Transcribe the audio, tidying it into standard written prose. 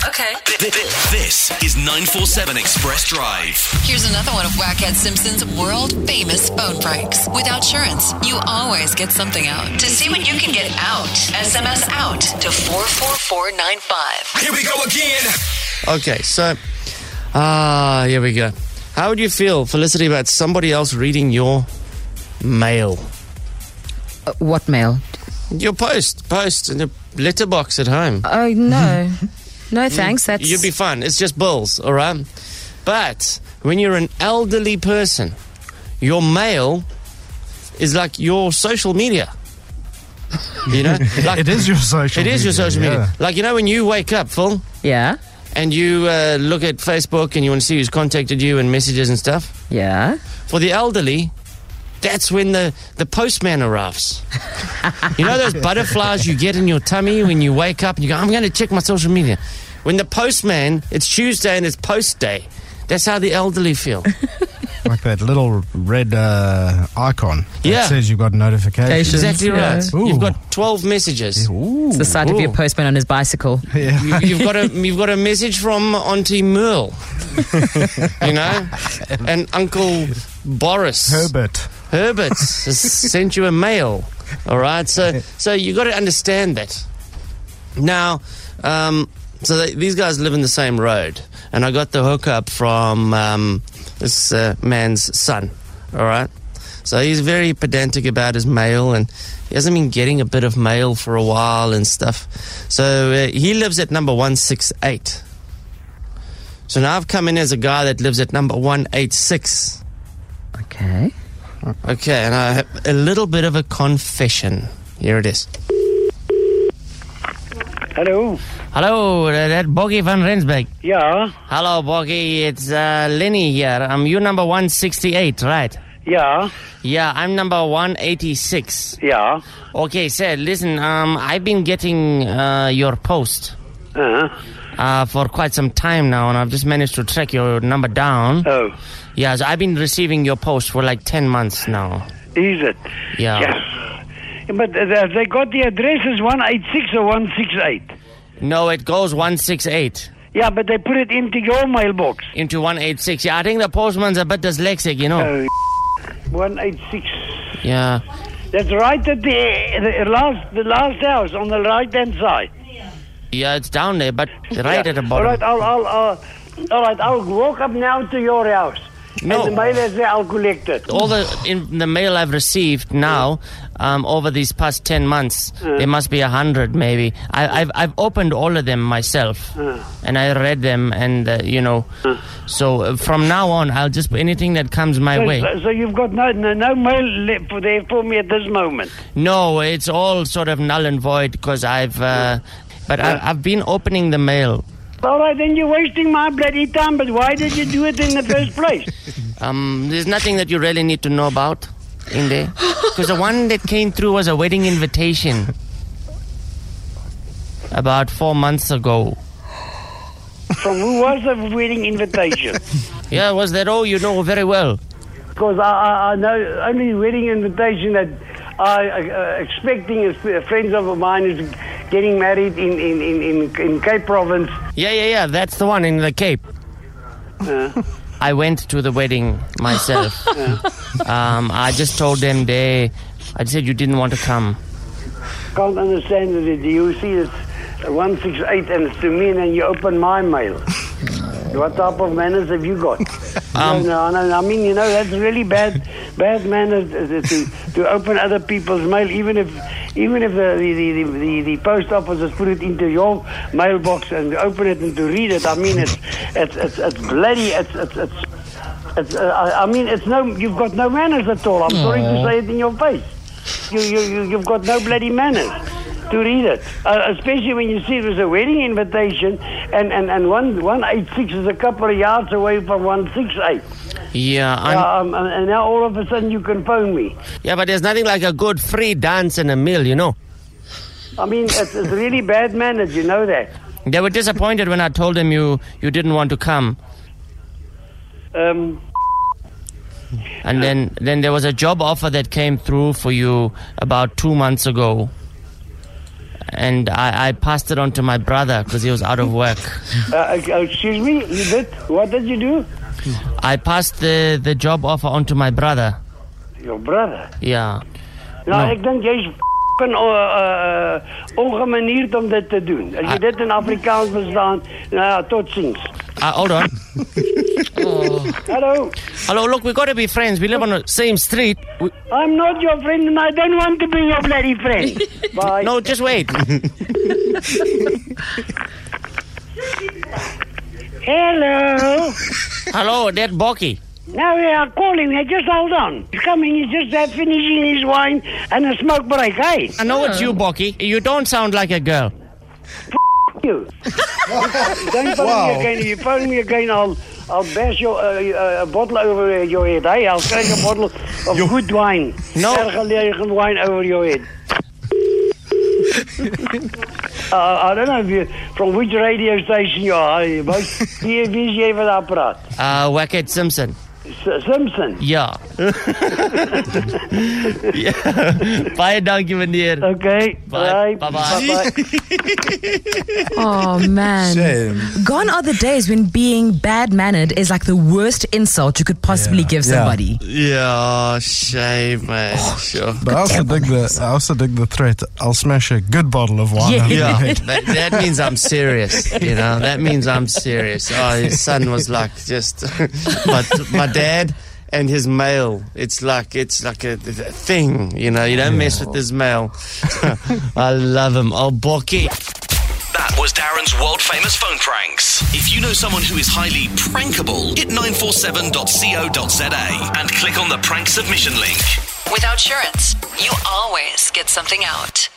Okay. This is 947 Express Drive. Here's another one of Wackhead Simpson's world-famous phone pranks. With Outsurance, you always get something out. To see what you can get out, SMS out to 44495. Here we go again. Okay, so, here we go. How would you feel, Felicity, about somebody else reading your mail? What mail? Your post in the letterbox at home. Oh, no. No, thanks. That's... You'd be fine. It's just bills, all right? But when you're an elderly person, your mail is like your social media. You know? Like, It is your social media. It is your social media. Like, you know, when you wake up, Phil, Yeah? and you look at Facebook and you want to see who's contacted you and messages and stuff, Yeah? for the elderly, that's when the postman arrives. You know those butterflies you get in your tummy when you wake up and you go, I'm going to check my social media. When the postman, it's Tuesday and it's post day. That's how the elderly feel. Like that little red icon that Yeah. says you've got notifications. Exactly Yeah. right. Ooh. You've got 12 messages. Ooh. It's the sight of your Ooh. postman on his bicycle. Yeah. You've got a message from Auntie Merle, you know, and Uncle Boris. Herbert. Herbert has sent you a mail. All right, so you got to understand that. Now, these guys live in the same road, and I got the hookup from this man's son. All right, so he's very pedantic about his mail, and he hasn't been getting a bit of mail for a while and stuff. So he lives at number 168. So now I've come in as a guy that lives at number 186. Okay. Okay, and I have a little bit of a confession. Here it is. Hello. Hello, that Boggy van Rensburg. Yeah. Hello, Boggy. It's Lenny here. You number 168, right? Yeah. Yeah, I'm number 186. Yeah. Okay, sir, listen, I've been getting your post for quite some time now, and I've just managed to track your number down. Oh. Yeah, so I've been receiving your post for like 10 months now. Is it? Yeah. Yes. But they got the addresses 186 or 168. No, it goes 168. Yeah, but they put it into your mailbox. Into 186. Yeah, I think the postman's a bit dyslexic, you know. 186. Yeah. That's right at the last house on the right-hand side. Yeah, it's down there, but right at the bottom. All right, I'll walk up now to your house. No. And the mail is there, I'll collect it. All the mail I've received now, over these past 10 months, there must be 100 maybe. I've opened all of them myself, and I read them, and so from now on, I'll just anything that comes my way. So you've got no mail left there for me at this moment. No, it's all sort of null and void because I've been opening the mail. All right, then you're wasting my bloody time, but why did you do it in the first place? There's nothing that you really need to know about in there. Because the one that came through was a wedding invitation. About 4 months ago. From who was the wedding invitation? Yeah, was that all? You know very well. Because I know only wedding invitation that I expecting is friends of mine is getting married in Cape Province. Yeah, that's the one in the Cape. I went to the wedding myself. I just told them I said you didn't want to come. Can't understand it. You see it's 168 and it's to me and then you open my mail. What type of manners have you got? No, I mean, that's really bad manners to open other people's mail, even if the post office has put it into your mailbox and open it and to read it. I mean, it's bloody. I mean, you've got no manners at all. I'm sorry to say it in your face. You've got no bloody manners to read it, especially when you see it was a wedding invitation, and 186 is a couple of yards away from 168. Yeah, and now all of a sudden you can phone me. Yeah, but there's nothing like a good free dance and a meal, you know. I mean, it's really bad manners, you know that. They were disappointed when I told them you didn't want to come. And then there was a job offer that came through for you about 2 months ago. and I passed it on to my brother because he was out of work. Excuse me, you did? What did you do? I passed the job offer on to my brother. Your brother? Ja. Nou, ik denk, jij is ongemanierd om dit te doen. Als je dit in Afrikaans verstaan, nou ja, tot ziens. Hold on. Hello? Hello, look, we got to be friends. We live on the same street. I'm not your friend and I don't want to be your bloody friend. Bye. No, just wait. Hello? Hello, that Bokkie. Now we are calling. Just hold on. He's coming. He's just finishing his wine and a smoke break, eh? I know it's you, Bokkie. You don't sound like a girl. You. Don't phone me again. If you phone me again, I'll bash your a bottle over your head. Hey, I'll crack a bottle of good wine. No. Ergelegen wine over your head. I don't know if you from which radio station you are. Wie is jy wat daar praat? Wackhead Simpson. Simpson. Ja. Ja. Baie dankie, meneer. Okay. Bye. Bye. Bye-bye. Oh, man. Shame. Gone are the days when being bad-mannered is like the worst insult you could possibly give somebody. Yeah, shame, man. Sure. But I also dig the threat. I'll smash a good bottle of wine. Yeah. on your Yeah, head. that means I'm serious, you know. That means I'm serious. Oh, his son was like just, but my dad and his mail, it's like a thing, you know. You don't mess with his mail. I love him. Oh, Bokkie. That was Darren's world-famous phone pranks. If you know someone who is highly prankable, hit 947.co.za and click on the prank submission link. With Outsurance, you always get something out.